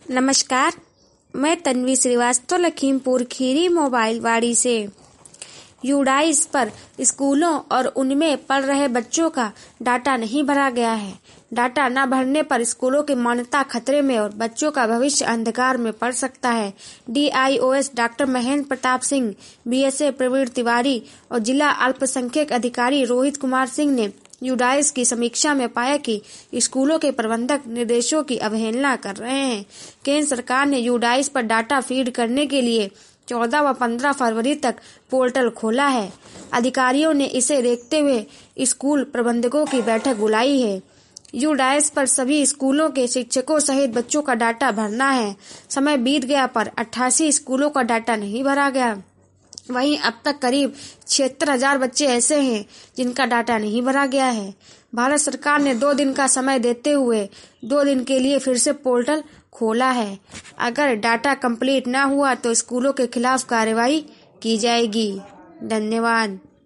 नमस्कार, मैं तन्वी श्रीवास्तव लखीमपुर खीरी मोबाइल वाड़ी से। यूडाइस पर स्कूलों और उनमें पढ़ रहे बच्चों का डाटा नहीं भरा गया है। डाटा न भरने पर स्कूलों की मान्यता खतरे में और बच्चों का भविष्य अंधकार में पड़ सकता है। DIOS doctor Mahendra Pratap Singh, BSA Praveen Tiwari और जिला अल्पसंख्यक अधिकारी रोहित कुमार सिंह ने यूडाइस की समीक्षा में पाया कि स्कूलों के प्रबंधक निर्देशों की अवहेलना कर रहे हैं। केंद्र सरकार ने यूडाइस पर डाटा फीड करने के लिए 14 व 15 फरवरी तक पोर्टल खोला है। अधिकारियों ने इसे देखते हुए स्कूल प्रबंधकों की बैठक बुलाई है। यूडाइस पर सभी स्कूलों के शिक्षकों सहित बच्चों का डाटा भरना है। समय बीत गया पर 88 स्कूलों का डाटा नहीं भरा गया। वहीं अब तक करीब 76,000 बच्चे ऐसे हैं जिनका डाटा नहीं भरा गया है। भारत सरकार ने 2 दिन का समय देते हुए 2 दिन के लिए फिर से पोर्टल खोला है। अगर डाटा कंप्लीट न हुआ तो स्कूलों के खिलाफ कार्रवाई की जाएगी। धन्यवाद।